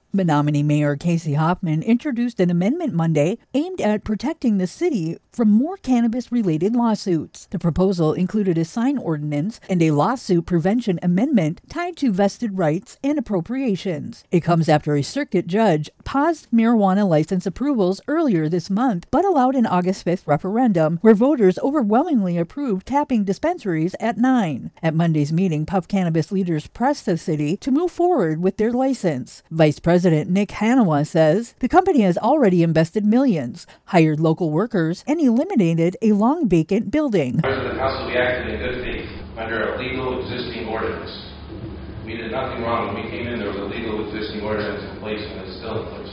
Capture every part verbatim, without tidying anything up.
Menominee Mayor Casey Hoffman introduced an amendment Monday aimed at protecting the city from more cannabis-related lawsuits. The proposal included a sign ordinance and a lawsuit prevention amendment tied to vested rights and appropriations. It comes after a circuit judge paused marijuana license approvals earlier this month, but allowed an August fifth referendum where voters overwhelmingly approved capping dispensaries at nine. At Monday's meeting, Puff Cannabis leaders pressed the city to move forward with their license. Vice President Nick Hanawa says the company has already invested millions, hired local workers, and eliminated a long vacant building. Members of the council, we acted in good faith under a legal existing ordinance. We did nothing wrong. When we came in, there was a legal existing ordinance in place, and it's still in place.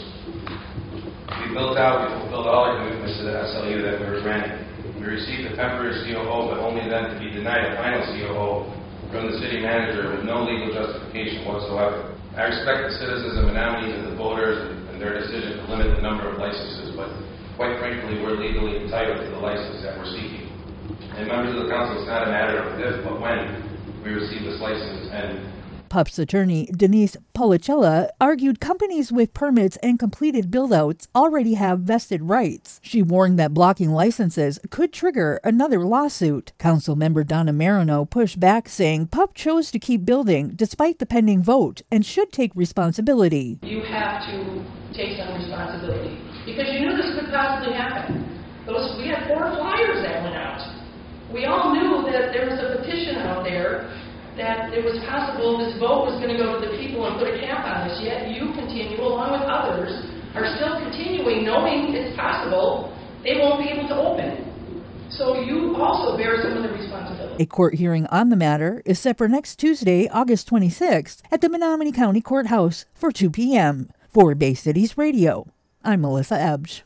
We built out, we fulfilled all our commitments to the S L U that we were granted. We received a temporary C O O, but only then to be denied a final C O O from the city manager with no legal justification whatsoever. I respect the citizens of Menominee and the voters and, and their decision to limit the number of licenses, but quite frankly, we're legally entitled to the license that we're seeking. And members of the council, it's not a matter of if, but when we receive this license. And Puff's attorney, Denise Policella, argued companies with permits and completed build-outs already have vested rights. She warned that blocking licenses could trigger another lawsuit. Councilmember Donna Marino pushed back, saying Puff chose to keep building despite the pending vote and should take responsibility. You have to take some responsibility because you knew this could possibly happen. Those, we had four flyers that went out. We all knew that there was a petition out there that it was possible this vote was going to go to the people and put a cap on this, yet you continue, along with others, are still continuing, knowing it's possible, they won't be able to open. So you also bear some of the responsibility. A court hearing on the matter is set for next Tuesday, August twenty-sixth, at the Menominee County Courthouse for two p.m. For Bay Cities Radio, I'm Melissa Ebsch.